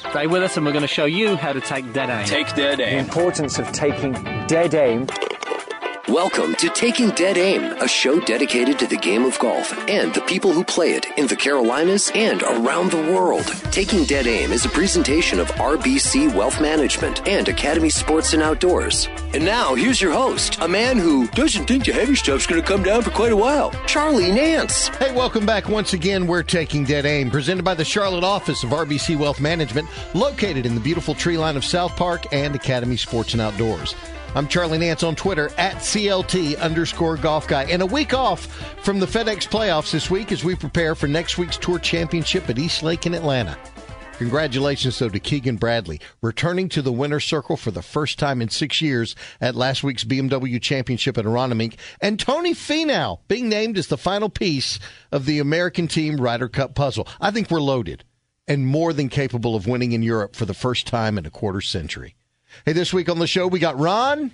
Stay with us and we're going to show you how to take dead aim. Take dead The aim. importance of taking dead aim. Welcome to Taking Dead Aim, a show dedicated to the game of golf and the people who play it in the Carolinas and around the world. Taking Dead Aim is a presentation of RBC Wealth Management and Academy Sports and Outdoors. And now, here's your host, a man who doesn't think the heavy stuff's going to come down for quite a while, Charlie Nance. Hey, welcome back once again. We're Taking Dead Aim, presented by the Charlotte office of RBC Wealth Management, located in the beautiful tree line of South Park and Academy Sports and Outdoors. I'm Charlie Nance on Twitter at CLT_golf guy. And a week off from the FedEx playoffs this week as we prepare for next week's Tour Championship at East Lake in Atlanta. Congratulations, though, to Keegan Bradley, returning to the winner's circle for the first time in 6 years at last week's BMW Championship at Aronimink, and Tony Finau being named as the final piece of the American Team Ryder Cup puzzle. I think we're loaded and more than capable of winning in Europe for the first time in a quarter century. Hey, this week on the show, we got Ron,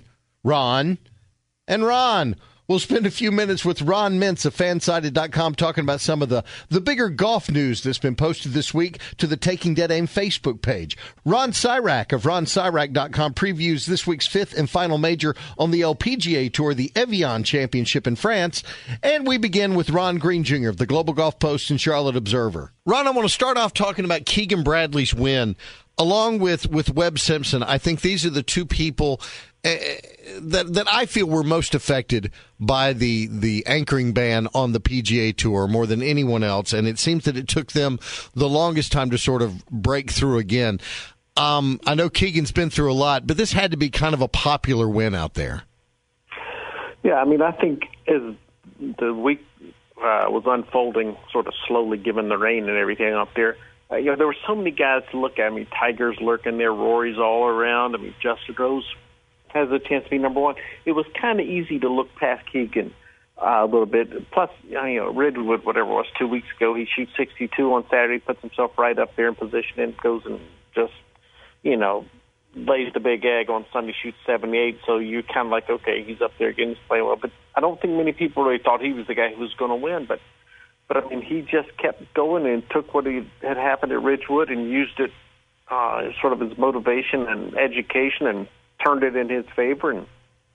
and Ron. We'll spend a few minutes with Ron Mintz of Fansided.com talking about some of the bigger golf news that's been posted this week to the Taking Dead Aim Facebook page. Ron Syrak of RonSyrak.com previews this week's fifth and final major on the LPGA Tour, the Evian Championship in France. And we begin with Ron Green Jr. of the Global Golf Post and Charlotte Observer. Ron, I want to start off talking about Keegan Bradley's win. Along with Webb Simpson, I think these are the two people that I feel were most affected by the anchoring ban on the PGA Tour more than anyone else, and it seems that it took them the longest time to sort of break through again. I know Keegan's been through a lot, but this had to be kind of a popular win out there. Yeah, I mean, I think as the week was unfolding, sort of slowly given the rain and everything up there, there were so many guys to look at. I mean, Tiger's lurking there, Rory's all around. I mean, Justin Rose has a chance to be number one. It was kind of easy to look past Keegan a little bit. Plus, Ridgewood, whatever it was, 2 weeks ago, he shoots 62 on Saturday, puts himself right up there in position, and goes and just, lays the big egg on Sunday, shoots 78. So you're kind of like, okay, he's up there again, he's playing well. But I don't think many people really thought he was the guy who was going to win. But I mean, he just kept going and took what had happened at Ridgewood and used it sort of as motivation and education and turned it in his favor and,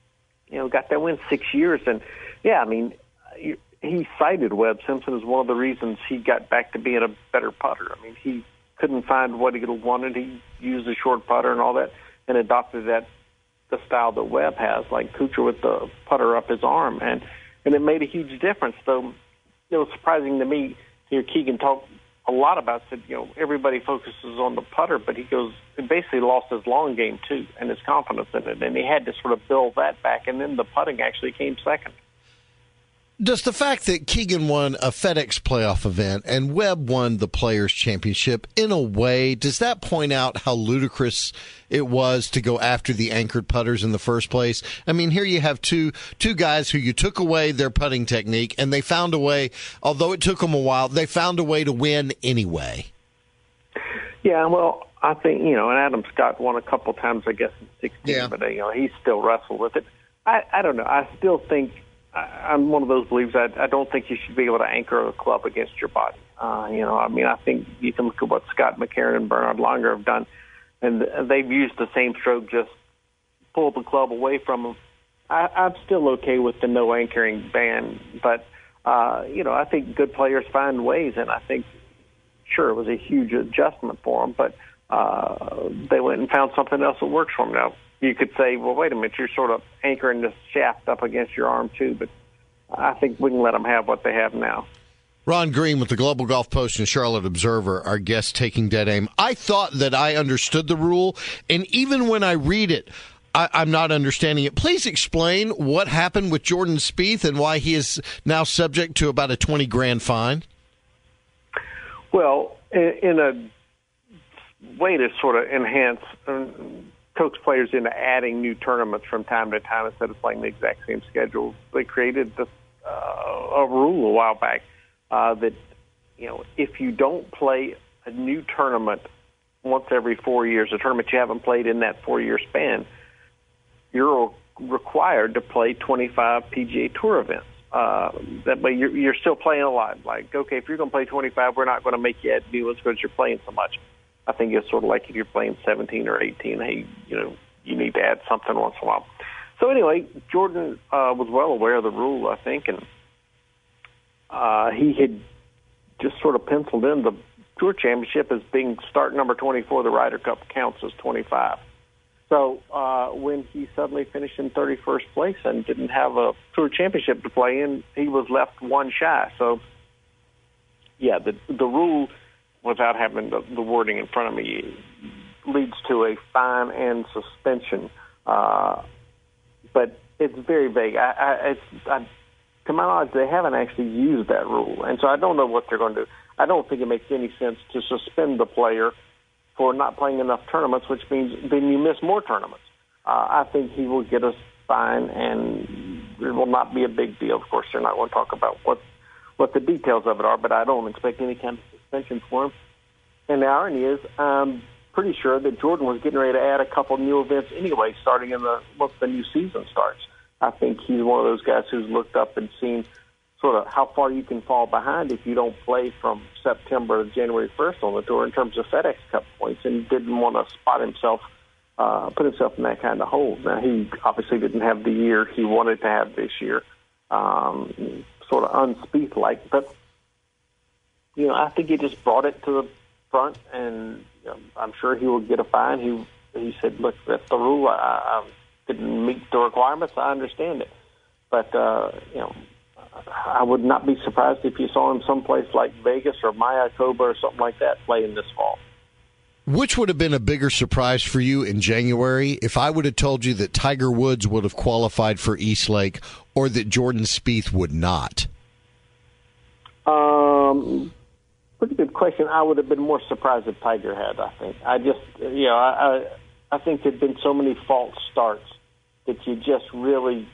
got that win 6 years. And, yeah, I mean, he cited Webb Simpson as one of the reasons he got back to being a better putter. I mean, he couldn't find what he wanted. He used a short putter and all that and adopted the style that Webb has, like Kuchar with the putter up his arm. And it made a huge difference, though. It was surprising to me to hear Keegan talk a lot about it. Everybody focuses on the putter, but he basically lost his long game too and his confidence in it, and he had to sort of build that back, and then the putting actually came second. Does the fact that Keegan won a FedEx playoff event and Webb won the Players' Championship, in a way, does that point out how ludicrous it was to go after the anchored putters in the first place? I mean, here you have two guys who you took away their putting technique, and they found a way, although it took them a while, they found a way to win anyway. Yeah, well, I think, and Adam Scott won a couple times, I guess, in 16, but, he still wrestled with it. I don't know. I still think I'm one of those believers. I don't think you should be able to anchor a club against your body. I think you can look at what Scott McCarron and Bernard Langer have done, and they've used the same stroke, just pull the club away from them. I'm still okay with the no anchoring ban, but, I think good players find ways, and I think, sure, it was a huge adjustment for them, but they went and found something else that works for them now. You could say, well, wait a minute, you're sort of anchoring this shaft up against your arm too, but I think we can let them have what they have now. Ron Green with the Global Golf Post and Charlotte Observer, our guest Taking Dead Aim. I thought that I understood the rule, and even when I read it, I'm not understanding it. Please explain what happened with Jordan Spieth and why he is now subject to about a $20,000 fine. Well, in a way to sort of enhance coax players into adding new tournaments from time to time instead of playing the exact same schedule, they created a rule a while back that, if you don't play a new tournament once every 4 years, a tournament you haven't played in that 4-year span, you're required to play 25 PGA Tour events. That way you're still playing a lot. Like, okay, if you're going to play 25, we're not going to make you add new ones because you're playing so much. I think it's sort of like if you're playing 17 or 18, hey, you need to add something once in a while. So anyway, Jordan was well aware of the rule, I think, and he had just sort of penciled in the Tour Championship as being start number 24. The Ryder Cup counts as 25. So when he suddenly finished in 31st place and didn't have a Tour Championship to play in, he was left one shy. So, yeah, the rule, without having the wording in front of me, leads to a fine and suspension. But it's very vague. To my knowledge, they haven't actually used that rule, and so I don't know what they're going to do. I don't think it makes any sense to suspend the player for not playing enough tournaments, which means then you miss more tournaments. I think he will get a fine, and it will not be a big deal. Of course, they're not going to talk about what the details of it are, but I don't expect any kind of suspension for him. And the irony is, I'm pretty sure that Jordan was getting ready to add a couple new events anyway, starting in once the new season starts. I think he's one of those guys who's looked up and seen sort of how far you can fall behind if you don't play from September to January 1st on the tour in terms of FedEx Cup points, and didn't want to put himself in that kind of hole. Now, he obviously didn't have the year he wanted to have this year, sort of unspeed-like, but, I think he just brought it to the front, and I'm sure he will get a fine. He said, look, that's the rule. I didn't meet the requirements. I understand it. But, I would not be surprised if you saw him someplace like Vegas or Mayakoba or something like that playing this fall. Which would have been a bigger surprise for you in January if I would have told you that Tiger Woods would have qualified for East Lake or that Jordan Spieth would not? Pretty good question. I would have been more surprised if Tiger had, I think. I think there'd been so many false starts that you just really,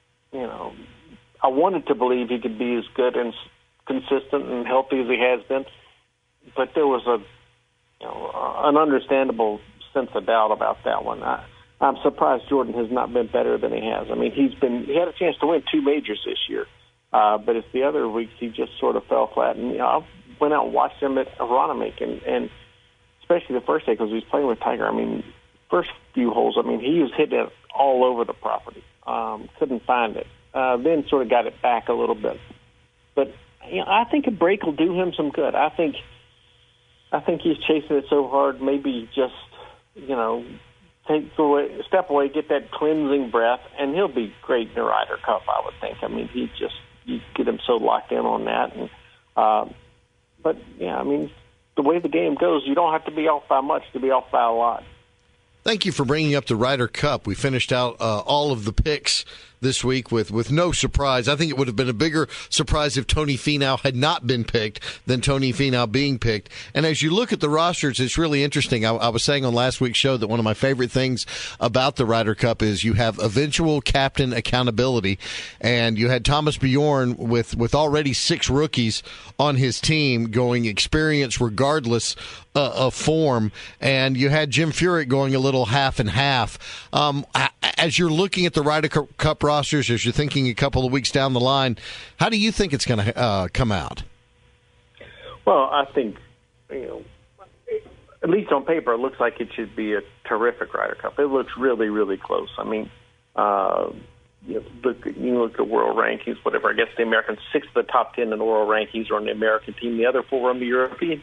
I wanted to believe he could be as good and consistent and healthy as he has been, but there was an understandable sense of doubt about that one. I'm surprised Jordan has not been better than he has. I mean, he had a chance to win 2 majors this year, but it's the other weeks he just sort of fell flat. And I went out and watched him at Aronimink, and especially the first day because he was playing with Tiger. I mean, first few holes, he was hitting it all over the property. Couldn't find it. Then sort of got it back a little bit. But I think a break will do him some good. I think he's chasing it so hard, maybe just, step away, get that cleansing breath, and he'll be great in the Ryder Cup, I would think. You get him so locked in on that. And but, the way the game goes, you don't have to be off by much to be off by a lot. Thank you for bringing up the Ryder Cup. We finished out all of the picks this week with no surprise. I think it would have been a bigger surprise if Tony Finau had not been picked than Tony Finau being picked. And as you look at the rosters, it's really interesting. I was saying on last week's show that one of my favorite things about the Ryder Cup is you have eventual captain accountability. And you had Thomas Bjorn with already 6 rookies on his team going experience regardless of form. And you had Jim Furyk going a little half and half. As you're looking at the Ryder Cup rosters, as you're thinking a couple of weeks down the line, how do you think it's going to come out? Well, I think, at least on paper, it looks like it should be a terrific Ryder Cup. It looks really, really close. You look at world rankings, whatever. I guess the Americans, 6 of the top 10 in the world rankings are on the American team. The other 4 are on the European.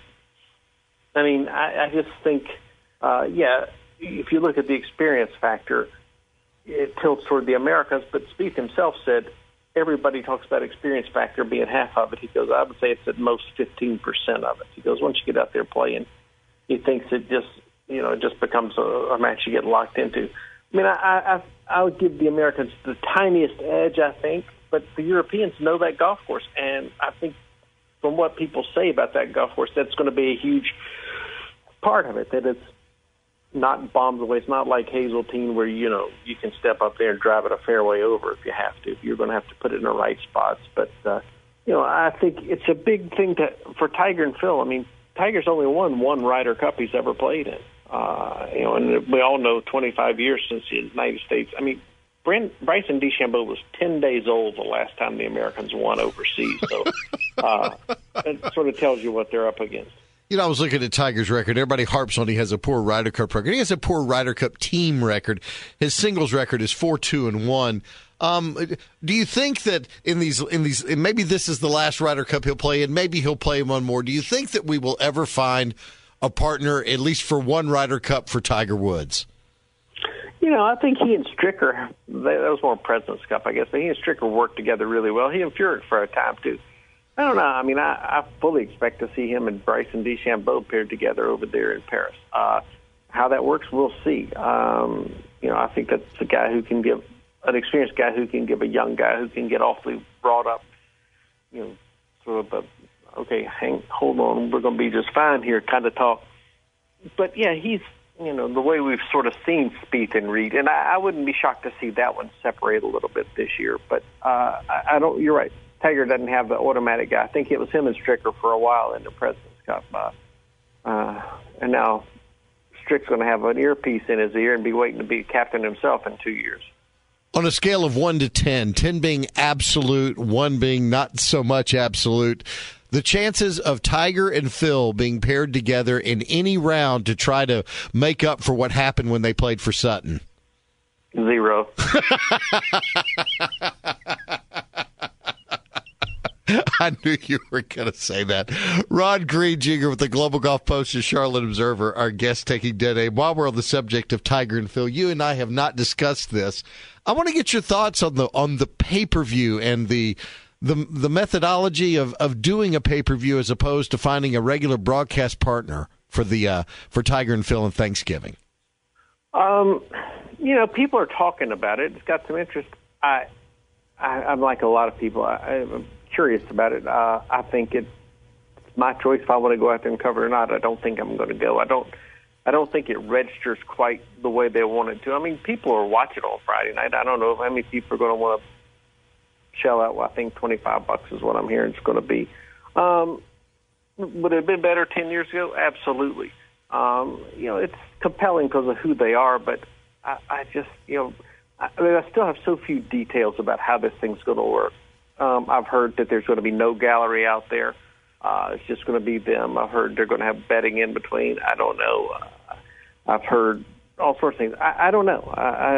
I just think, if you look at the experience factor, it tilts toward the Americans, but Spieth himself said everybody talks about experience factor being half of it. He goes, I would say it's at most 15% of it. He goes, once you get out there playing, he thinks it just becomes a match you get locked into. I would give the Americans the tiniest edge, I think, but the Europeans know that golf course, and I think from what people say about that golf course, that's going to be a huge part of it, that it's not bombs away. It's not like Hazeltine where, you can step up there and drive it a fairway over if you have to. You're going to have to put it in the right spots. But, I think it's a big thing for Tiger and Phil. Tiger's only won 1 Ryder Cup he's ever played in. And we all know 25 years since the United States. Bryson DeChambeau was 10 days old the last time the Americans won overseas. So it sort of tells you what they're up against. You know, I was looking at Tiger's record. Everybody harps on he has a poor Ryder Cup record. He has a poor Ryder Cup team record. His singles record is 4-2-1. Do you think that in these, and maybe this is the last Ryder Cup he'll play, and maybe he'll play one more? Do you think that we will ever find a partner, at least for one Ryder Cup, for Tiger Woods? You know, I think he and Stricker, that was more President's Cup, I guess, but he and Stricker worked together really well. He and Furyk for a time, too. I don't know. I mean, I fully expect to see him and Bryson DeChambeau paired together over there in Paris. How that works, we'll see. You know, I think that's a guy who can give an experienced guy who can give a young guy who can get awfully brought up, you know, sort of a, okay, hold on, we're going to be just fine here kind of talk. But, yeah, he's, you know, the way we've sort of seen Spieth and Reed, and I wouldn't be shocked to see that one separate a little bit this year. But I don't, you're right. Tiger doesn't have the automatic guy. I think it was him and Stricker for a while in the President's Cup. And now Strick's going to have an earpiece in his ear and be waiting to be captain himself in 2 years. On a scale of 1 to 10, 10 being absolute, 1 being not so much absolute, the chances of Tiger and Phil being paired together in any round to try to make up for what happened when they played for Sutton? 0. I knew you were going to say that. Ron Green Jr. with the Global Golf Post and Charlotte Observer, our guest taking Dead Aim. While we're on the subject of Tiger and Phil, you and I have not discussed this. I want to get your thoughts on the pay-per-view and the methodology of doing a pay-per-view as opposed to finding a regular broadcast partner for Tiger and Phil and Thanksgiving. You know, people are talking about it. It's got some interest. I'm like a lot of people. I'm curious about it. I think it's my choice if I want to go out there and cover it or not. I don't think I'm going to go. I don't think it registers quite the way they want it to. I mean, people are watching on Friday night. I don't know how many people are going to want to shell out. Well, I think $25 is what I'm hearing it's going to be. Would it have been better 10 years ago? Absolutely. You know, it's compelling because of who they are, but I just, you know, I still have so few details about how this thing's going to work. I've heard that there's going to be no gallery out there. It's just going to be them. I've heard they're going to have betting in between. I don't know. I've heard all sorts of things. I don't know.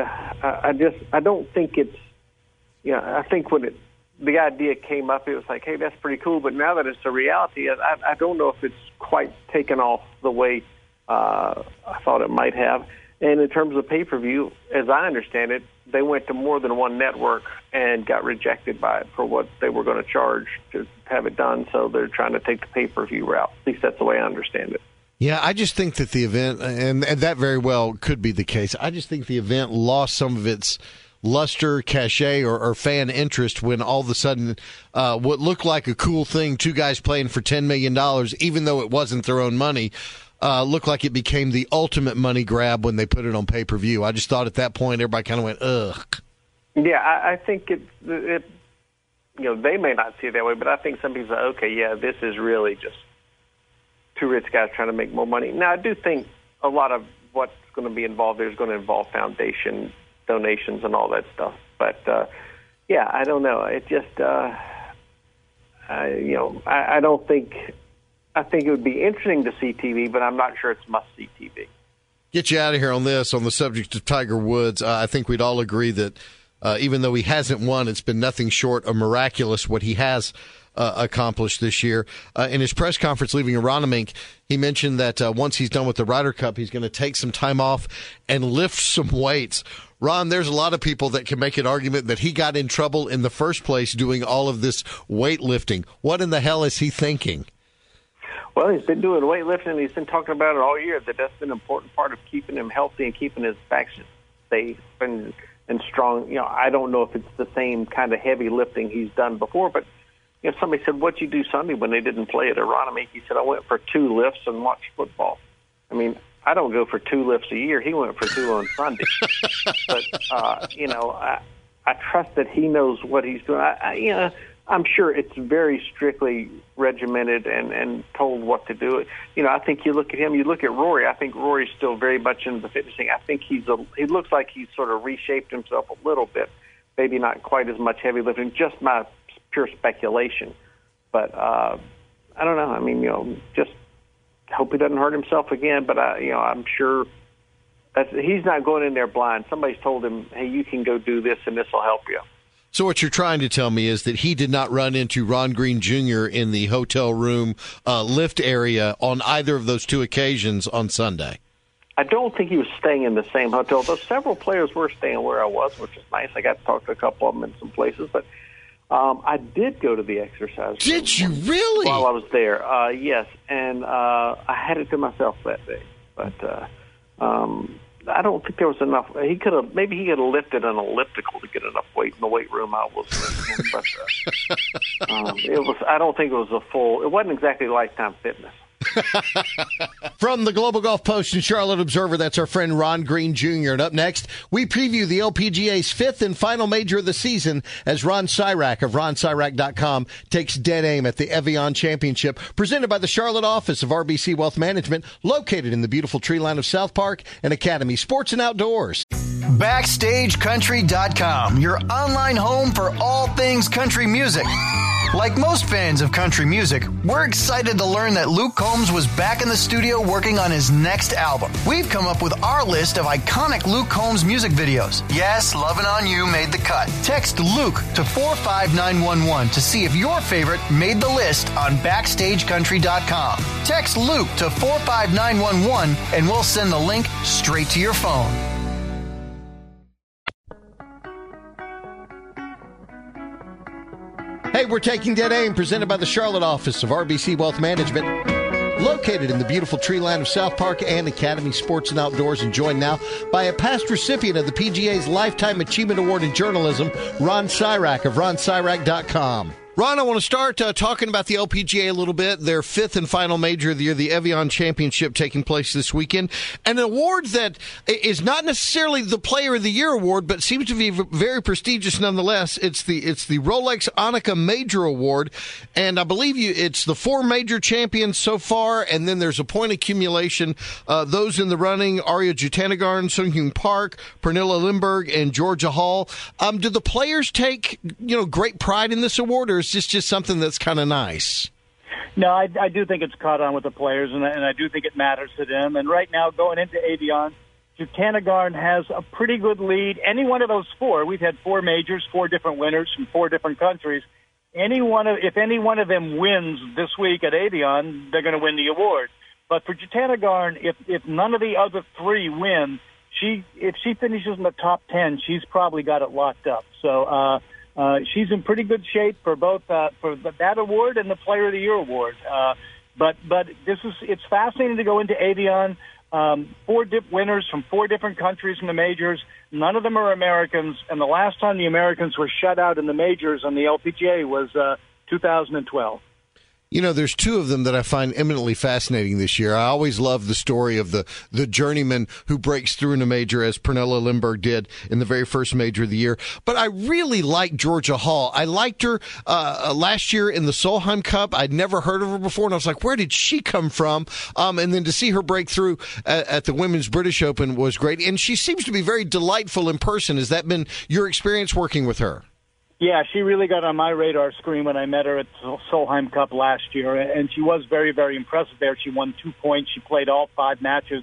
I don't think it's, you know, I think when the idea came up, it was like, hey, that's pretty cool. But now that it's a reality, I don't know if it's quite taken off the way I thought it might have. And in terms of pay-per-view, as I understand it, they went to more than one network and got rejected by it for what they were going to charge to have it done. So they're trying to take the pay-per-view route. At least that's the way I understand it. Yeah, I just think that the event, and that very well could be the case, I just think the event lost some of its luster, cachet, or fan interest when all of a sudden what looked like a cool thing, two guys playing for $10 million, even though it wasn't their own money, looked like it became the ultimate money grab when they put it on pay-per-view. I just thought at that point everybody kind of went, ugh. Yeah, I think it, you know, they may not see it that way, but I think some people say, okay, yeah, this is really just two rich guys trying to make more money. Now, I do think a lot of what's going to be involved there is going to involve foundation donations and all that stuff. But, yeah, I don't know. It just, you know, I don't think – I think it would be interesting to see TV, but I'm not sure it's must-see TV. Get you out of here on this, on the subject of Tiger Woods. I think we'd all agree that even though he hasn't won, it's been nothing short of miraculous what he has accomplished this year. In his press conference leaving Aronimink, he mentioned that once he's done with the Ryder Cup, he's going to take some time off and lift some weights. Ron, there's a lot of people that can make an argument that he got in trouble in the first place doing all of this weightlifting. What in the hell is he thinking? Well, he's been doing weightlifting. He's been talking about it all year, that that's been an important part of keeping him healthy and keeping his back safe and strong. You know, I don't know if it's the same kind of heavy lifting he's done before, but you know, somebody said, what'd you do Sunday when they didn't play at Aronimink? He said, I went for 2 lifts and watched football. I mean, I don't go for 2 lifts a year. He went for 2 on Sunday. But, you know, I trust that he knows what he's doing. You know, I'm sure it's very strictly regimented and told what to do. You know, I think you look at him, you look at Rory. I think Rory's still very much into the fitness thing. I think he looks like he's sort of reshaped himself a little bit. Maybe not quite as much heavy lifting, just my pure speculation. But I don't know. I mean, you know, just hope he doesn't hurt himself again. But I'm sure he's not going in there blind. Somebody's told him, "Hey, you can go do this, and this will help you." So what you're trying to tell me is that he did not run into Ron Green Jr. in the hotel room lift area on either of those two occasions on Sunday. I don't think he was staying in the same hotel, though several players were staying where I was, which is nice. I got to talk to a couple of them in some places. But I did go to the exercise room. Did you really? While I was there, yes. And I had it to myself that day. But I don't think there was enough. Maybe he could have lifted an elliptical to get enough weight in the weight room I was in. But I don't think it was it wasn't exactly Lifetime Fitness. From the Global Golf Post and Charlotte Observer, that's our friend Ron Green Jr. And up next, we preview the LPGA's fifth and final major of the season as Ron Syrak of RonSyrak.com takes dead aim at the Evian Championship, presented by the Charlotte office of RBC Wealth Management, located in the beautiful tree line of South Park and Academy Sports and Outdoors. BackstageCountry.com, your online home for all things country music. Like most fans of country music, we're excited to learn that Luke Combs was back in the studio working on his next album. We've come up with our list of iconic Luke Combs music videos. Yes, Lovin' On You made the cut. Text Luke to 45911 to see if your favorite made the list on BackstageCountry.com. Text Luke to 45911 and we'll send the link straight to your phone. Hey, we're taking dead aim, presented by the Charlotte office of RBC Wealth Management, located in the beautiful tree line of South Park and Academy Sports and Outdoors, and joined now by a past recipient of the PGA's Lifetime Achievement Award in Journalism, Ron Syrak of RonSyrak.com. Ron, I want to start talking about the LPGA a little bit, their fifth and final major of the year, the Evian Championship, taking place this weekend. An award that is not necessarily the Player of the Year award, but seems to be very prestigious nonetheless. It's the Rolex Annika Major Award, and I believe it's the four major champions so far, and then there's a point accumulation. Those in the running, Arya Jutanugarn, Sunghyun Park, Pernilla Lindberg, and Georgia Hall. Do the players take great pride in this award, or is this just something that's kind of nice? No, I do think it's caught on with the players, and I do think it matters to them. And right now, going into Evian, Jutanugarn has a pretty good lead. Any one of those four, we've had four majors, four different winners from four different countries. If any one of them wins this week at Evian, they're going to win the award. But for Jutanugarn, if none of the other three win, if she finishes in the top 10, she's probably got it locked up. So she's in pretty good shape for both for that award and the Player of the Year award. But it's fascinating to go into Evian. Four winners from four different countries in the majors. None of them are Americans, and the last time the Americans were shut out in the majors on the LPGA was 2012. There's two of them that I find eminently fascinating this year. I always love the story of the journeyman who breaks through in a major, as Pernilla Lindberg did in the very first major of the year. But I really like Georgia Hall. I liked her last year in the Solheim Cup. I'd never heard of her before, and I was like, where did she come from? And then to see her break through at the Women's British Open was great. And she seems to be very delightful in person. Has that been your experience working with her? Yeah, she really got on my radar screen when I met her at Solheim Cup last year, and she was very, very impressive there. She won 2 points. She played all 5 matches.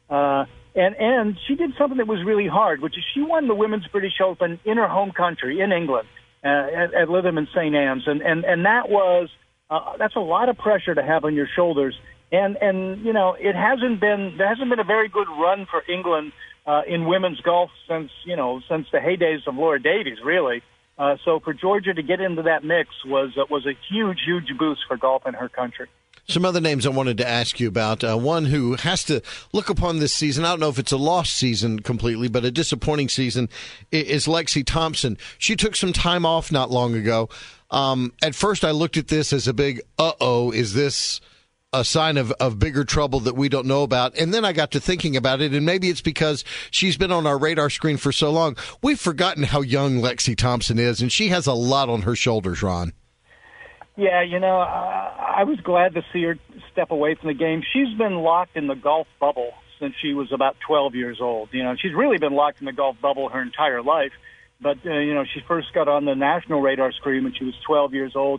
And she did something that was really hard, which is she won the Women's British Open in her home country, in England, at Lytham and St. Anne's. And that was that's a lot of pressure to have on your shoulders. And there hasn't been a very good run for England in women's golf since the heydays of Laura Davies, really. So for Georgia to get into that mix was a huge, huge boost for golf in her country. Some other names I wanted to ask you about. One who has to look upon this season, I don't know if it's a lost season completely, but a disappointing season, is Lexi Thompson. She took some time off not long ago. At first I looked at this as a big, is this a sign of bigger trouble that we don't know about? And then I got to thinking about it, and maybe it's because she's been on our radar screen for so long. We've forgotten how young Lexi Thompson is, and she has a lot on her shoulders, Ron. Yeah, I was glad to see her step away from the game. She's been locked in the golf bubble since she was about 12 years old. She's really been locked in the golf bubble her entire life. But, she first got on the national radar screen when she was 12 years old.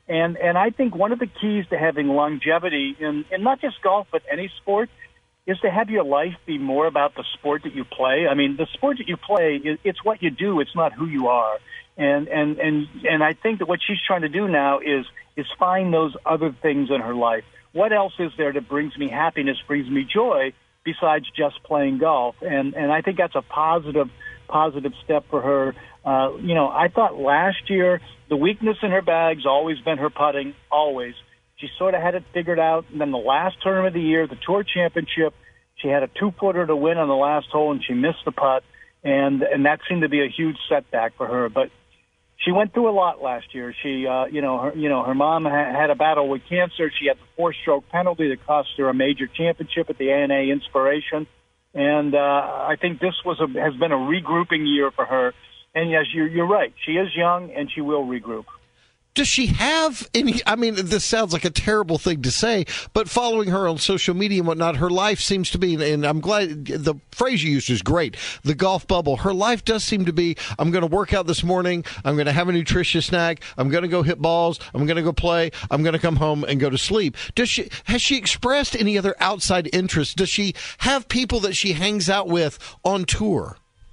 And I think one of the keys to having longevity in not just golf, but any sport, is to have your life be more about the sport that you play. I mean, the sport that you play, it's what you do. It's not who you are. And I think that what she's trying to do now is find those other things in her life. What else is there that brings me happiness, brings me joy, besides just playing golf? And I think that's a positive step for her. I thought last year the weakness in her bag's always been her putting, always. She sort of had it figured out. And then the last tournament of the year, the Tour Championship, she had a 2-footer to win on the last hole, and she missed the putt. And that seemed to be a huge setback for her. But she went through a lot last year. She, her mom had a battle with cancer. She had the 4-stroke penalty that cost her a major championship at the ANA Inspiration. And I think this has been a regrouping year for her. And yes, you're right. She is young, and she will regroup. Does she have any? I mean, this sounds like a terrible thing to say, but following her on social media and whatnot, her life seems to be, and I'm glad the phrase you used is great, the golf bubble. Her life does seem to be, I'm going to work out this morning, I'm going to have a nutritious snack, I'm going to go hit balls, I'm going to go play, I'm going to come home and go to sleep. Has she expressed any other outside interests? Does she have people that she hangs out with on tour?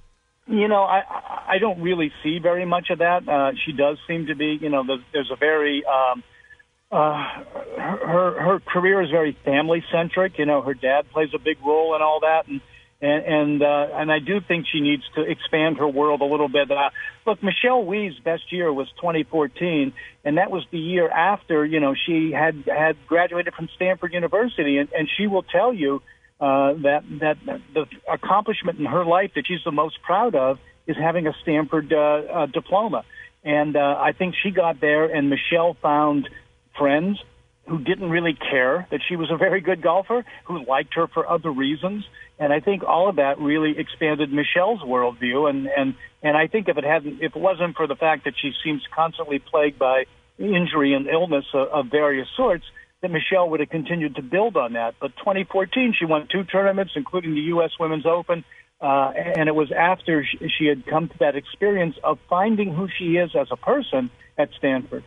I don't really see very much of that. She does seem to be, there's a very, her career is very family centric. Her dad plays a big role in all that. And I do think she needs to expand her world a little bit. Look, Michelle Wie's best year was 2014, and that was the year after, she had graduated from Stanford University, and she will tell you, that the accomplishment in her life that she's the most proud of is having a Stanford diploma. And I think she got there, and Michelle found friends who didn't really care that she was a very good golfer, who liked her for other reasons. And I think all of that really expanded Michelle's worldview. And I think if it wasn't for the fact that she seems constantly plagued by injury and illness of various sorts, that Michelle would have continued to build on that. But 2014, she won 2 tournaments, including the U.S. Women's Open, and it was after she had come to that experience of finding who she is as a person at Stanford.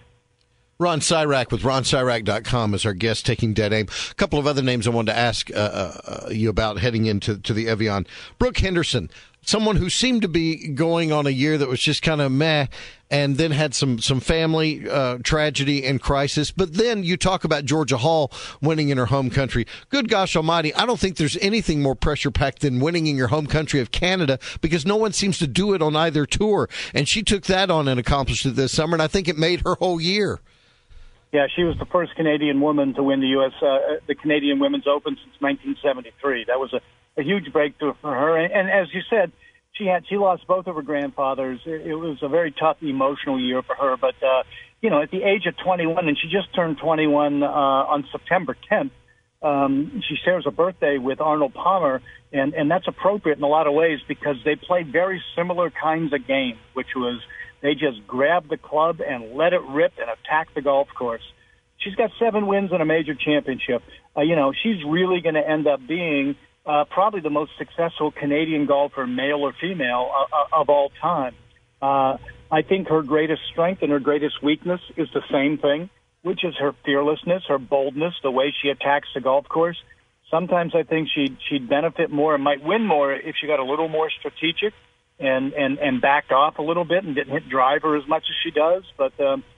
Ron Cyrak with RonCyrak.com is our guest taking dead aim. A couple of other names I wanted to ask you about heading into the Evian. Brooke Henderson, someone who seemed to be going on a year that was just kind of meh, and then had some family tragedy and crisis. But then you talk about Georgia Hall winning in her home country. Good gosh almighty, I don't think there's anything more pressure-packed than winning in your home country of Canada, because no one seems to do it on either tour. And she took that on and accomplished it this summer, and I think it made her whole year. Yeah, she was the first Canadian woman to win the Canadian Women's Open since 1973. That was a huge breakthrough for her. And as you said, she lost both of her grandfathers. It was a very tough emotional year for her. But, at the age of 21, and she just turned 21 on September 10th, she shares a birthday with Arnold Palmer, and that's appropriate in a lot of ways because they played very similar kinds of games, which was they just grabbed the club and let it rip and attack the golf course. She's got 7 wins and a major championship. She's really going to end up being probably the most successful Canadian golfer, male or female, of all time. I think her greatest strength and her greatest weakness is the same thing, which is her fearlessness, her boldness, the way she attacks the golf course. Sometimes I think she'd benefit more and might win more if she got a little more strategic and backed off a little bit and didn't hit driver as much as she does. But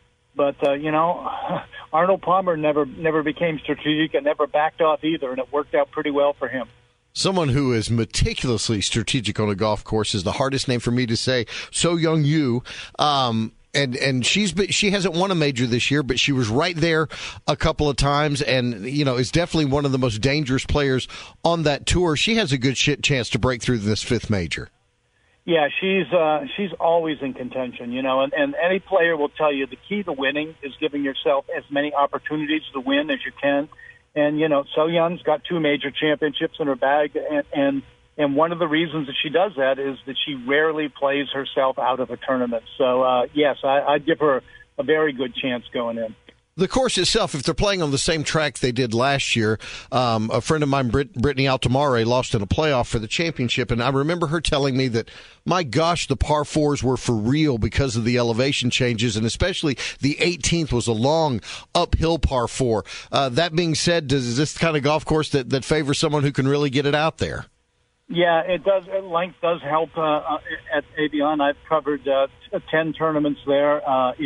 Arnold Palmer never became strategic and never backed off either, and it worked out pretty well for him. Someone who is meticulously strategic on a golf course is the hardest name for me to say. So Young Yu. And she hasn't won a major this year, but she was right there a couple of times, and is definitely one of the most dangerous players on that tour. She has a good chance to break through this 5th major. Yeah, she's always in contention, and any player will tell you the key to winning is giving yourself as many opportunities to win as you can. And So Young's got 2 major championships in her bag, and one of the reasons that she does that is that she rarely plays herself out of a tournament. So yes, I'd give her a very good chance going in. The course itself, if they're playing on the same track they did last year, a friend of mine, Brittany Altamare, lost in a playoff for the championship, and I remember her telling me that, my gosh, the par fours were for real because of the elevation changes, and especially the 18th was a long uphill par four. That being said, is this the kind of golf course that favors someone who can really get it out there? Yeah, it does. Length does help at Avion. I've covered 10 tournaments there.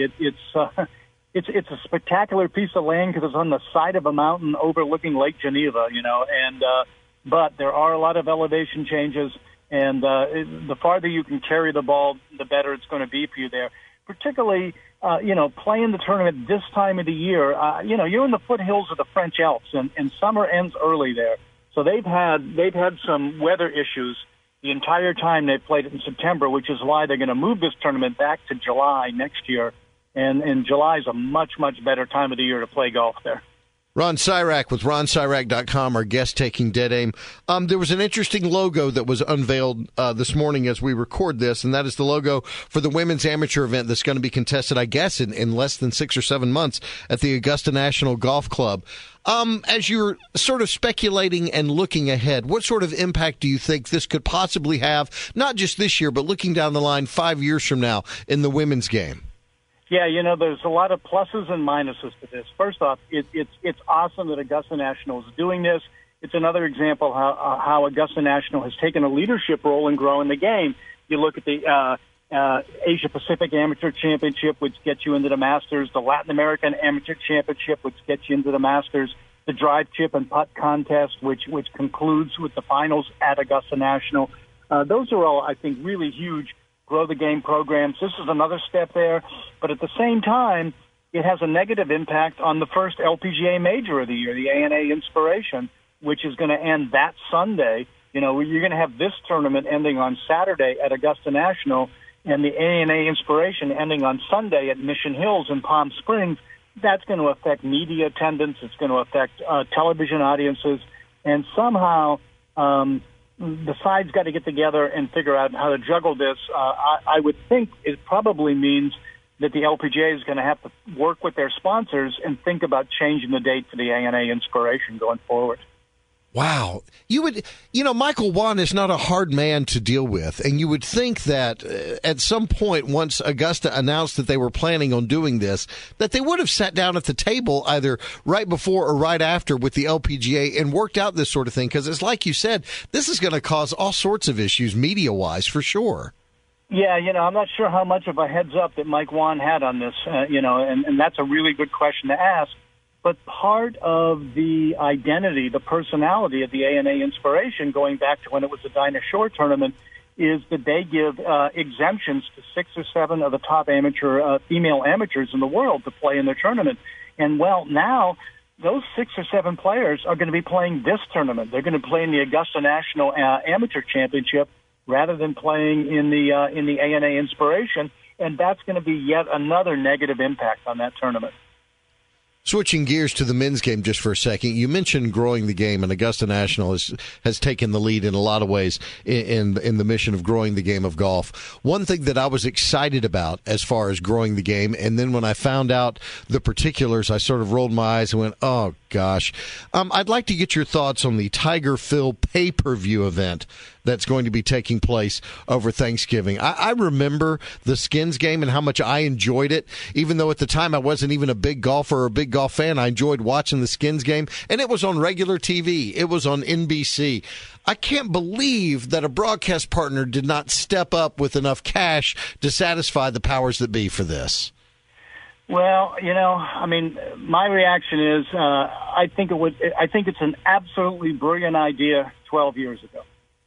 It's a spectacular piece of land because it's on the side of a mountain overlooking Lake Geneva, but there are a lot of elevation changes, and the farther you can carry the ball, the better it's going to be for you there. Particularly, playing the tournament this time of the year, you're in the foothills of the French Alps, and summer ends early there. So they've had some weather issues the entire time they've played it in September, which is why they're going to move this tournament back to July next year. And July is a much, much better time of the year to play golf there. Ron Cyrak with RonCyrak.com, our guest taking Dead Aim. There was an interesting logo that was unveiled this morning as we record this, and that is the logo for the women's amateur event that's going to be contested, I guess, in less than 6 or 7 months at the Augusta National Golf Club. As you're sort of speculating and looking ahead, what sort of impact do you think this could possibly have, not just this year, but looking down the line 5 years from now in the women's game? Yeah, there's a lot of pluses and minuses to this. First off, it's awesome that Augusta National is doing this. It's another example how Augusta National has taken a leadership role in growing the game. You look at the Asia Pacific Amateur Championship, which gets you into the Masters, the Latin American Amateur Championship, which gets you into the Masters, the Drive, Chip, and Putt Contest, which concludes with the finals at Augusta National. Those are all, I think, really huge grow the game programs. This is another step there, but at the same time, it has a negative impact on the first LPGA major of the year, the ANA Inspiration, which is going to end that Sunday. You're going to have this tournament ending on Saturday at Augusta National and the ANA Inspiration ending on Sunday at Mission Hills in Palm Springs. That's going to affect media attendance. It's going to affect television audiences, and somehow the sides got to get together and figure out how to juggle this. I would think it probably means that the LPGA is going to have to work with their sponsors and think about changing the date for the ANA Inspiration going forward. Wow. Michael Whan is not a hard man to deal with, and you would think that at some point, once Augusta announced that they were planning on doing this, that they would have sat down at the table either right before or right after with the LPGA and worked out this sort of thing, because it's like you said, this is going to cause all sorts of issues media-wise for sure. Yeah, I'm not sure how much of a heads-up that Mike Whan had on this, and that's a really good question to ask. But part of the identity, the personality of the ANA Inspiration, going back to when it was the Dinah Shore tournament, is that they give exemptions to 6 or 7 of the top female amateurs in the world to play in their tournament. And, now those 6 or 7 players are going to be playing this tournament. They're going to play in the Augusta National Amateur Championship rather than playing in the ANA Inspiration, and that's going to be yet another negative impact on that tournament. Switching gears to the men's game just for a second, you mentioned growing the game, and Augusta National has taken the lead in a lot of ways in the mission of growing the game of golf. One thing that I was excited about as far as growing the game, and then when I found out the particulars, I sort of rolled my eyes and went, oh, gosh. I'd like to get your thoughts on the Tiger Phil pay-per-view event that's going to be taking place over Thanksgiving. I remember the Skins game and how much I enjoyed it, even though at the time I wasn't even a big golfer or a big golf fan. I enjoyed watching the Skins game, and it was on regular TV. It was on NBC. I can't believe that a broadcast partner did not step up with enough cash to satisfy the powers that be for this. Well, my reaction is I think it's an absolutely brilliant idea 12 years ago.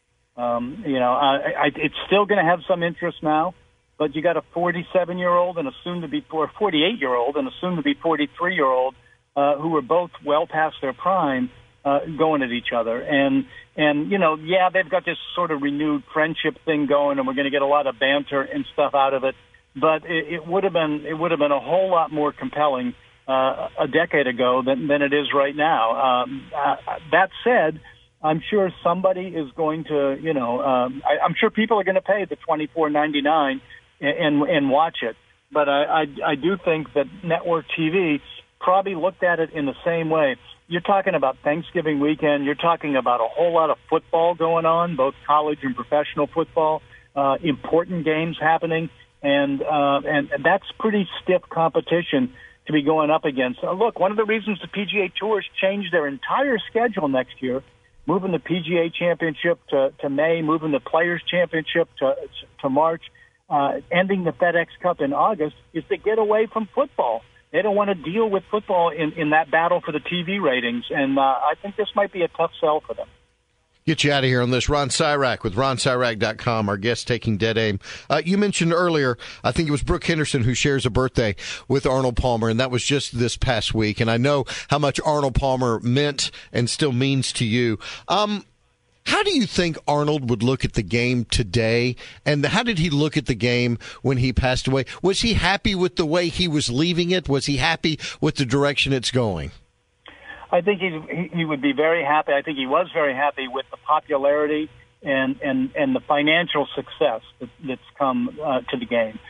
It's still going to have some interest now, but you got a 47-year-old and a soon-to-be 48-year-old and a soon-to-be 43-year-old who are both well past their prime going at each other. And they've got this sort of renewed friendship thing going, and we're going to get a lot of banter and stuff out of it. But it would have been a whole lot more compelling a decade ago than it is right now. That said, I'm sure somebody is going to, I'm sure people are going to pay the $24.99 and watch it. But I do think that network TV probably looked at it in the same way. You're talking about Thanksgiving weekend. You're talking about a whole lot of football going on, both college and professional football, important games happening, and that's pretty stiff competition to be going up against. Look, one of the reasons the PGA Tour's changed their entire schedule next year, moving the PGA Championship to May, moving the Players Championship to March, ending the FedEx Cup in August, is to get away from football. They don't want to deal with football in that battle for the TV ratings, and I think this might be a tough sell for them. Get you out of here on this. Ron Syrak with RonSyrak.com, our guest taking dead aim. You mentioned earlier, I think it was Brooke Henderson who shares a birthday with Arnold Palmer, and that was just this past week. And I know how much Arnold Palmer meant and still means to you. How do you think Arnold would look at the game today, and how did he look at the game when he passed away? Was he happy with the way he was leaving it? Was he happy with the direction it's going? I think he would be very happy. I think he was very happy with the popularity and the financial success that's come to the game.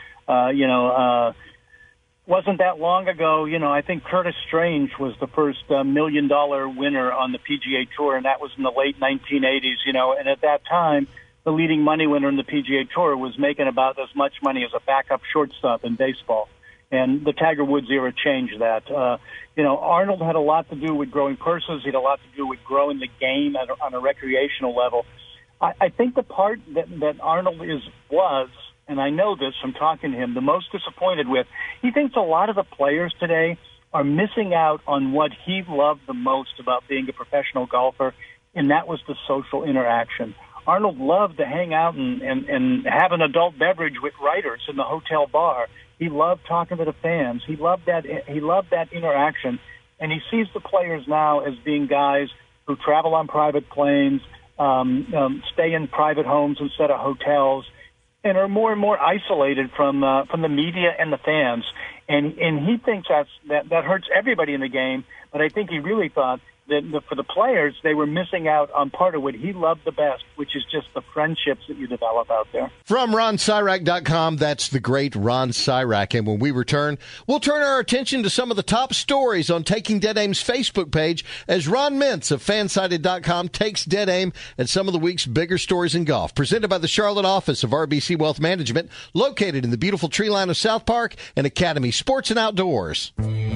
Wasn't that long ago, I think Curtis Strange was the first $1 million winner on the PGA Tour, and that was in the late 1980s, and at that time, the leading money winner in the PGA Tour was making about as much money as a backup shortstop in baseball. And the Tiger Woods era changed that. Arnold had a lot to do with growing purses. He had a lot to do with growing the game on a recreational level. I think the part that Arnold was, and I know this from talking to him, the most disappointed with, he thinks a lot of the players today are missing out on what he loved the most about being a professional golfer, and that was the social interaction. Arnold loved to hang out and have an adult beverage with writers in the hotel bar. He loved talking to the fans. He loved that interaction, and he sees the players now as being guys who travel on private planes, stay in private homes instead of hotels, and are more and more isolated from the media and the fans. And he thinks that hurts everybody in the game. But I think he really thought that for the players, they were missing out on part of what he loved the best, which is just the friendships that you develop out there. From RonSyrak.com, that's the great Ron Syrak. And when we return, we'll turn our attention to some of the top stories on Taking Dead Aim's Facebook page as Ron Mintz of Fansided.com takes Dead Aim at some of the week's bigger stories in golf. Presented by the Charlotte office of RBC Wealth Management, located in the beautiful tree line of South Park and Academy Sports and Outdoors.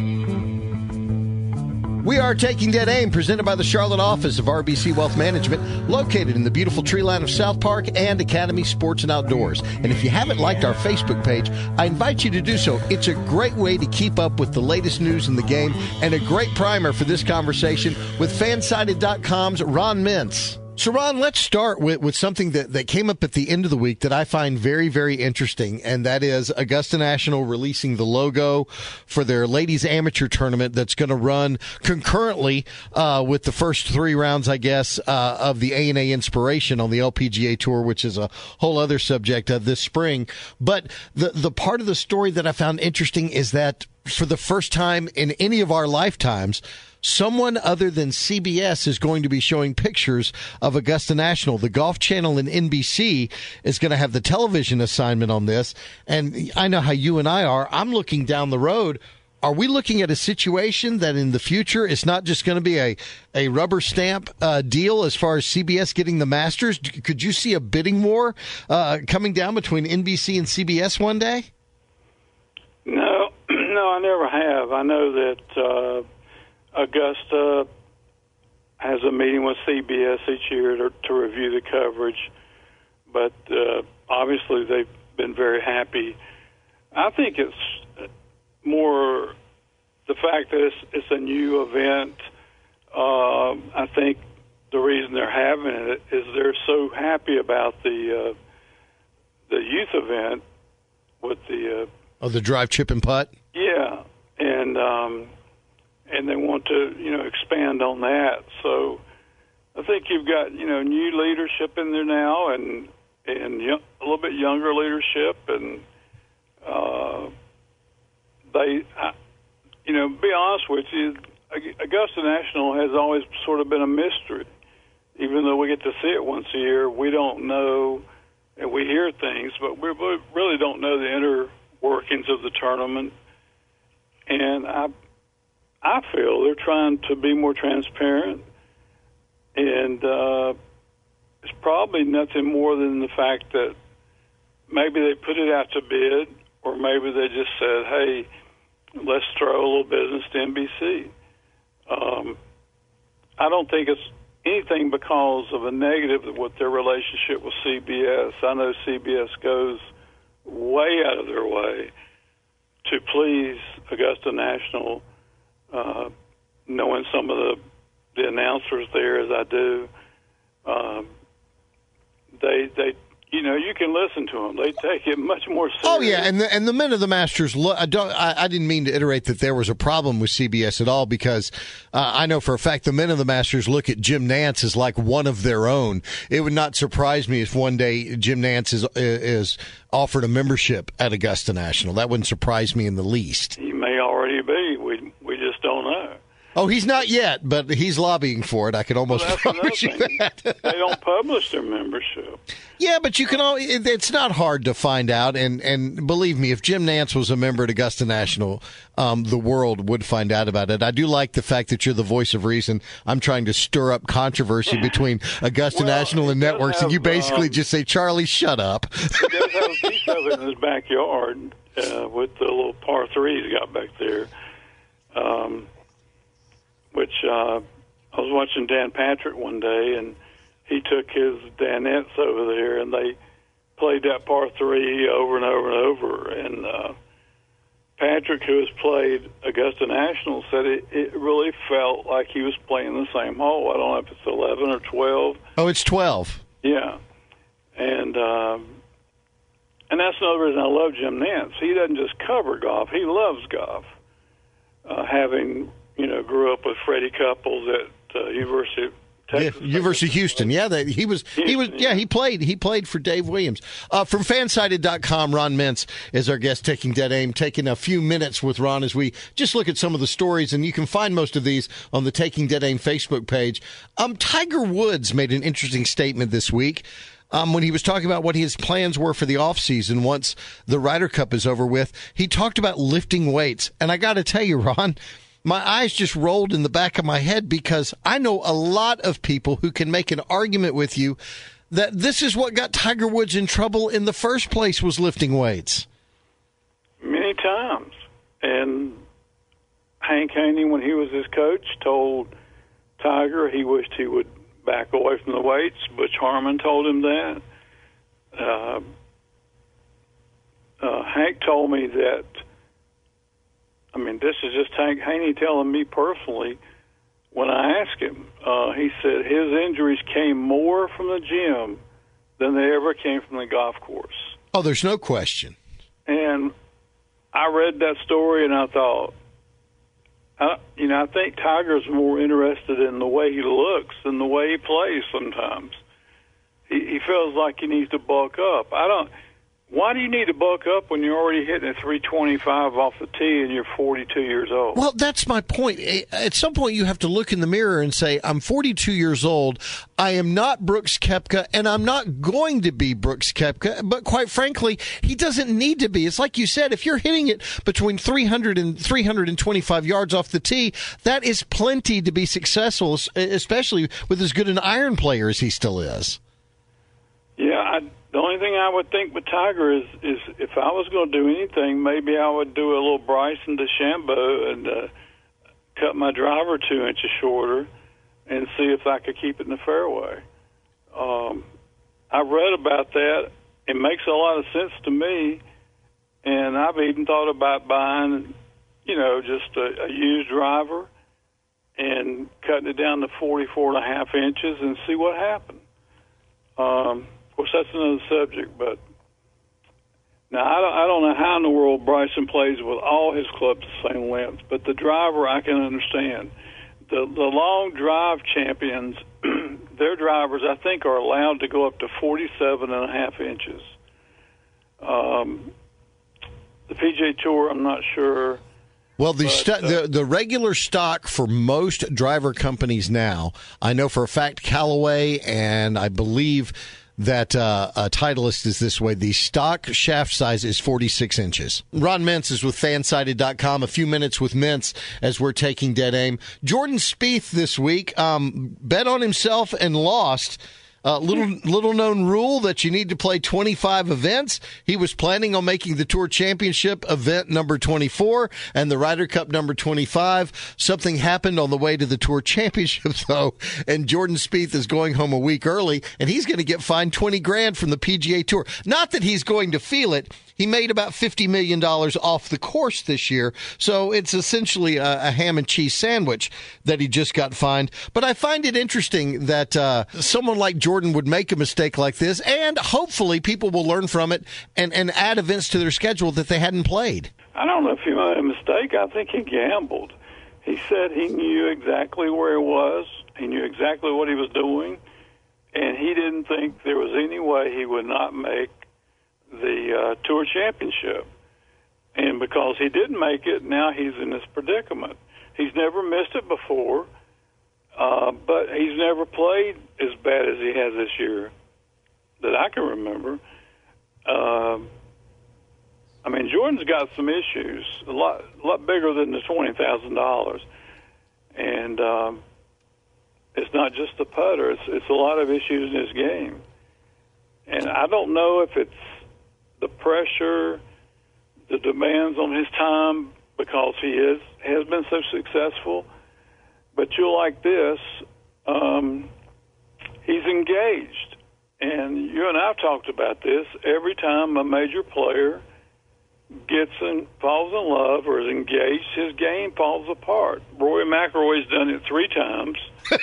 We are Taking Dead Aim, presented by the Charlotte office of RBC Wealth Management, located in the beautiful tree line of South Park and Academy Sports and Outdoors. And if you haven't liked our Facebook page, I invite you to do so. It's a great way to keep up with the latest news in the game and a great primer for this conversation with Fansided.com's Ron Mintz. So, Ron, let's start with something that came up at the end of the week that I find very, very interesting, and that is Augusta National releasing the logo for their ladies amateur tournament that's going to run concurrently with the first 3 rounds, I guess, of the A&A Inspiration on the LPGA Tour, which is a whole other subject this spring. But the part of the story that I found interesting is that for the first time in any of our lifetimes, someone other than CBS is going to be showing pictures of Augusta National. The Golf Channel and NBC is going to have the television assignment on this. And I know how you and I are. I'm looking down the road. Are we looking at a situation that in the future it's not just going to be a rubber stamp deal as far as CBS getting the Masters? Could you see a bidding war coming down between NBC and CBS one day? No, I never have. I know that Augusta has a meeting with CBS each year to review the coverage, but obviously they've been very happy. I think it's more the fact that it's a new event. I think the reason they're having it is they're so happy about the youth event with the the drive, chip, and putt. Yeah, and they want to, expand on that. So I think you've got, new leadership in there now and a little bit younger leadership. And be honest with you, Augusta National has always sort of been a mystery. Even though we get to see it once a year, we don't know, and we hear things, but we really don't know the inner workings of the tournament. And I feel they're trying to be more transparent, and it's probably nothing more than the fact that maybe they put it out to bid, or maybe they just said, hey, let's throw a little business to NBC. I don't think it's anything because of a negative with their relationship with CBS. I know CBS goes way out of their way to please Augusta National, knowing some of the announcers there as I do. They you can listen to them. They take it much more serious. Oh yeah, and the men of the Masters. I didn't mean to iterate that there was a problem with CBS at all, because I know for a fact the men of the Masters look at Jim Nantz as like one of their own. It would not surprise me if one day Jim Nantz is offered a membership at Augusta National. That wouldn't surprise me in the least. He may already be. We just don't know. Oh, he's not yet, but he's lobbying for it. I could almost promise you that. They don't publish their membership. Yeah, but you can. It's not hard to find out, and believe me, if Jim Nantz was a member at Augusta National, the world would find out about it. I do like the fact that you're the voice of reason. I'm trying to stir up controversy between Augusta National and networks, and you basically just say, Charlie, shut up. He does have a piece of it in his backyard with the little par 3 he's got back there. Which I was watching Dan Patrick one day, and he took his Danettes over there, and they played that par 3 over and over and over. And Patrick, who has played Augusta National, said it really felt like he was playing the same hole. I don't know if it's 11 or 12. Oh, it's 12. Yeah. And that's another reason I love Jim Nantz. He doesn't just cover golf. He loves golf. Having grew up with Freddie Couples at University of Texas. Yeah, University of Houston. Yeah, he played for Dave Williams. From Fansided.com, Ron Mintz is our guest, taking dead aim, taking a few minutes with Ron as we just look at some of the stories, and you can find most of these on the Taking Dead Aim Facebook page. Tiger Woods made an interesting statement this week. When he was talking about what his plans were for the offseason once the Ryder Cup is over with. He talked about lifting weights. And I got to tell you, Ron, my eyes just rolled in the back of my head, because I know a lot of people who can make an argument with you that this is what got Tiger Woods in trouble in the first place, was lifting weights. Many times. And Hank Haney, when he was his coach, told Tiger he wished he would back away from the weights. Butch Harmon told him that. Hank told me that, this is just Hank Haney telling me personally, when I asked him, he said his injuries came more from the gym than they ever came from the golf course. Oh, there's no question. And I read that story and I thought, I think Tiger's more interested in the way he looks than the way he plays sometimes. He feels like he needs to bulk up. Why do you need to bulk up when you're already hitting a 325 off the tee and you're 42 years old? Well, that's my point. At some point, you have to look in the mirror and say, I'm 42 years old. I am not Brooks Koepka, and I'm not going to be Brooks Koepka. But quite frankly, he doesn't need to be. It's like you said, if you're hitting it between 300 and 325 yards off the tee, that is plenty to be successful, especially with as good an iron player as he still is. Yeah, the only thing I would think with Tiger is if I was going to do anything, maybe I would do a little Bryson DeChambeau and cut my driver 2 inches shorter and see if I could keep it in the fairway. I read about that. It makes a lot of sense to me, and I've even thought about buying, just a used driver and cutting it down to 44.5 inches and see what happens. Of course, that's another subject, but now I don't know how in the world Bryson plays with all his clubs the same length, but the driver I can understand. The long drive champions, their drivers, I think, are allowed to go up to 47.5 inches. The PGA Tour, I'm not sure. Well, the regular stock for most driver companies now, I know for a fact Callaway and I believe that Titleist is this way. The stock shaft size is 46 inches. Ron Mintz is with Fansided.com. A few minutes with Mintz as we're taking dead aim. Jordan Spieth this week bet on himself and lost. Little known rule that you need to play 25 events. He was planning on making the Tour Championship event number 24 and the Ryder Cup number 25. Something happened on the way to the Tour Championship, though, and Jordan Spieth is going home a week early, and he's going to get fined $20,000 from the PGA Tour. Not that he's going to feel it. He made about $50 million off the course this year, so it's essentially a ham and cheese sandwich that he just got fined. But I find it interesting that someone like Jordan would make a mistake like this, and hopefully people will learn from it and add events to their schedule that they hadn't played. I don't know if he made a mistake. I think he gambled. He said he knew exactly where he was. He knew exactly what he was doing, and he didn't think there was any way he would not make the Tour Championship. And because he didn't make it, now he's in this predicament. He's never missed it before, but he's never played as bad as he has this year that I can remember. I mean, Jordan's got some issues, a lot bigger than the $20,000. And it's not just the putter. It's a lot of issues in his game. And I don't know if it's the pressure, the demands on his time because he has been so successful. But you'll like this, he's engaged. And you and I have talked about this. Every time a major player falls in love or is engaged, his game falls apart. Rory McIlroy's done it 3 times.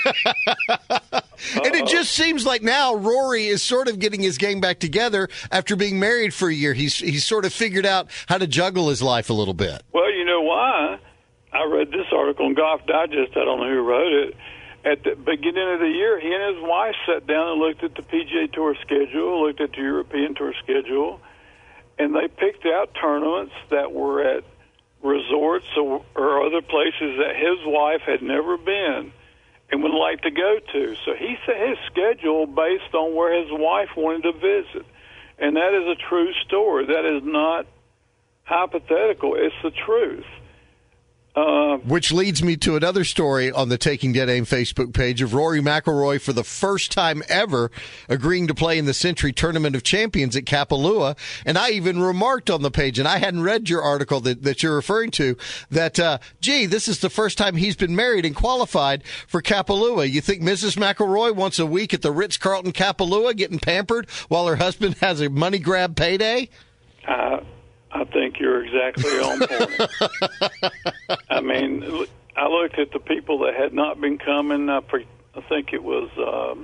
And it just seems like now Rory is sort of getting his game back together after being married for a year. He's sort of figured out how to juggle his life a little bit. Well, you know why? I read this article in Golf Digest. I don't know who wrote it. At the beginning of the year, he and his wife sat down and looked at the PGA Tour schedule, looked at the European Tour schedule, and they picked out tournaments that were at resorts or other places that his wife had never been and would like to go to. So he set his schedule based on where his wife wanted to visit. And that is a true story. That is not hypothetical. It's the truth. Which leads me to another story on the Taking Dead Aim Facebook page of Rory McIlroy for the first time ever agreeing to play in the Century Tournament of Champions at Kapalua. And I even remarked on the page, and I hadn't read your article that you're referring to, that, this is the first time he's been married and qualified for Kapalua. You think Mrs. McIlroy wants a week at the Ritz-Carlton Kapalua getting pampered while her husband has a money grab payday? I think you're exactly on point. I mean, I looked at the people that had not been coming. I think it was,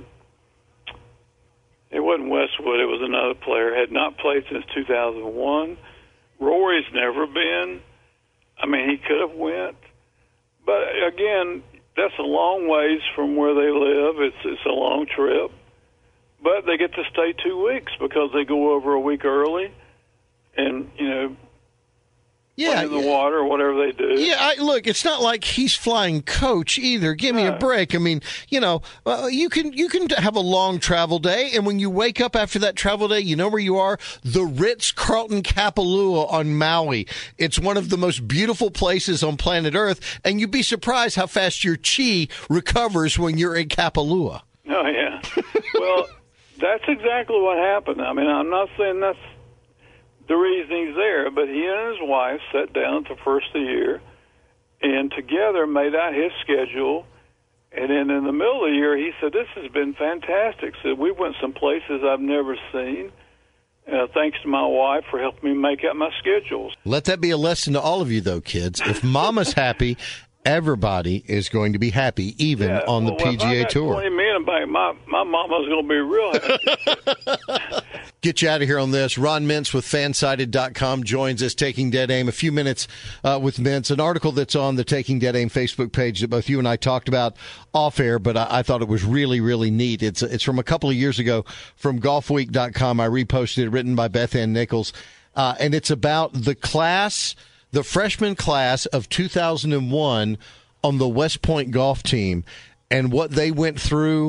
it wasn't Westwood. It was another player. Had not played since 2001. Rory's never been. I mean, he could have went. But, again, that's a long ways from where they live. It's a long trip. But they get to stay 2 weeks because they go over a week early. And, play in the water or whatever they do. Yeah, look, it's not like he's flying coach either. Give me a break. I mean, you can have a long travel day, and when you wake up after that travel day, you know where you are? The Ritz-Carlton Kapalua on Maui. It's one of the most beautiful places on planet Earth, and you'd be surprised how fast your chi recovers when you're in Kapalua. Oh, yeah. Well, that's exactly what happened. I mean, I'm not saying that's the reason he's there, but he and his wife sat down at the first of the year and together made out his schedule. And then in the middle of the year, he said, "This has been fantastic." Said, "We went some places I've never seen. Thanks to my wife for helping me make out my schedules." Let that be a lesson to all of you, though, kids. If Mama's happy, everybody is going to be happy, even on the PGA Tour. 20 men back, my mama's going to be real happy. Get you out of here on this. Ron Mintz with Fansided.com joins us, Taking Dead Aim. A few minutes with Mintz. An article that's on the Taking Dead Aim Facebook page that both you and I talked about off air, but I thought it was really, really neat. It's from a couple of years ago from golfweek.com. I reposted it, written by Beth Ann Nichols. And it's about the freshman class of 2001 on the West Point golf team and what they went through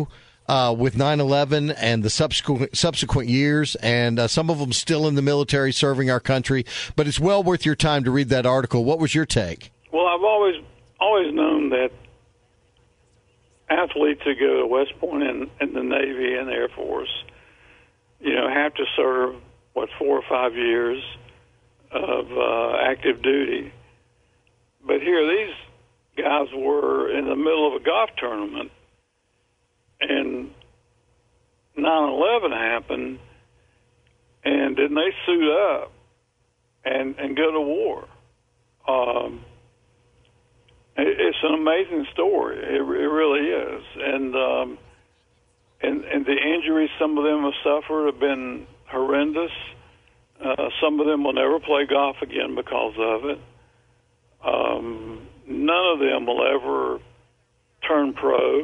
with 9/11 and the subsequent years, and some of them still in the military serving our country. But it's well worth your time to read that article. What was your take? Well, I've always known that athletes who go to West Point in the Navy and the Air Force, have to serve, 4 or 5 years of active duty. But here these guys were in the middle of a golf tournament, and 9/11 happened, and then they suit up and go to war. It's an amazing story. It really is, and the injuries some of them have suffered have been horrendous. Some of them will never play golf again because of it. None of them will ever turn pro.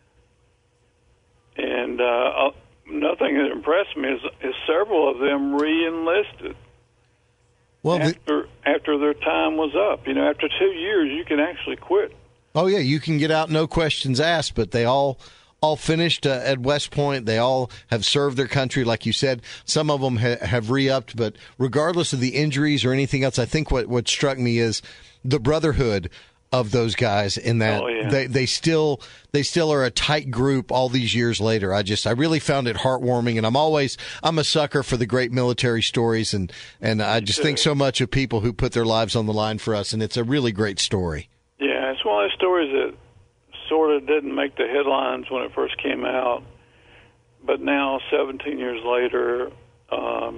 And nothing that impressed me is several of them re-enlisted. Well, after their time was up. After 2 years, you can actually quit. Oh, yeah, you can get out, no questions asked, but they all finished at West Point. They all have served their country, like you said. Some of them have re-upped, but regardless of the injuries or anything else, I think what struck me is the brotherhood of those guys in that they still are a tight group all these years later. I really found it heartwarming, and I'm a sucker for the great military stories, and I just think so much of people who put their lives on the line for us, and it's a really great story. Yeah, it's one of those stories that sort of didn't make the headlines when it first came out, but now 17 years later, I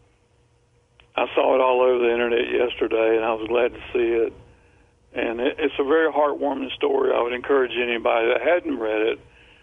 saw it all over the internet yesterday, and I was glad to see it. And it's a very heartwarming story. I would encourage anybody that hadn't read it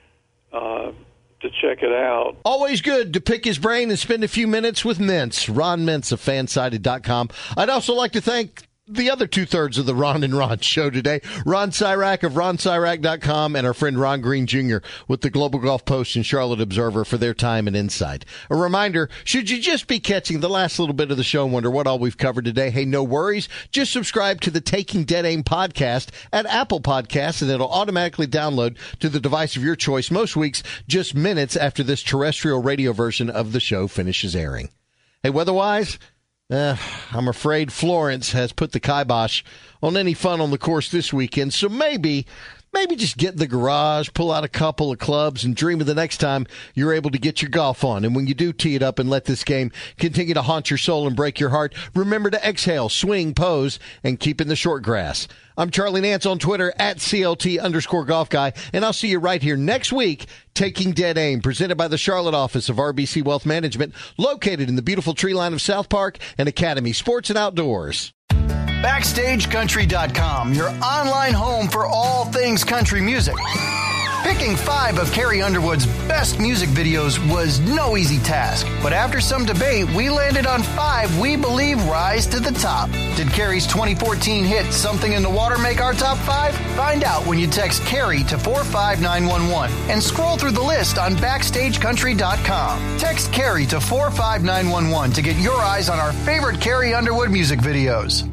to check it out. Always good to pick his brain and spend a few minutes with Mintz. Ron Mintz of Fansided.com. I'd also like to thank the other two-thirds of the Ron and Ron show today, Ron Cyrack of RonCyrack.com and our friend Ron Green Jr. with the Global Golf Post and Charlotte Observer for their time and insight. A reminder, should you just be catching the last little bit of the show and wonder what all we've covered today, hey, no worries. Just subscribe to the Taking Dead Aim podcast at Apple Podcasts, and it'll automatically download to the device of your choice most weeks, just minutes after this terrestrial radio version of the show finishes airing. Hey, weather-wise, I'm afraid Florence has put the kibosh on any fun on the course this weekend, so maybe just get in the garage, pull out a couple of clubs, and dream of the next time you're able to get your golf on. And when you do tee it up and let this game continue to haunt your soul and break your heart, remember to exhale, swing, pose, and keep in the short grass. I'm Charlie Nance on Twitter at CLT_golf guy, and I'll see you right here next week, Taking Dead Aim, presented by the Charlotte office of RBC Wealth Management, located in the beautiful tree line of South Park and Academy Sports and Outdoors. BackstageCountry.com, your online home for all things country music. Picking 5 of Carrie Underwood's best music videos was no easy task, but after some debate, we landed on 5 we believe rise to the top. Did Carrie's 2014 hit Something in the Water make our top 5? Find out when you text Carrie to 45911 and scroll through the list on BackstageCountry.com. Text Carrie to 45911 to get your eyes on our favorite Carrie Underwood music videos.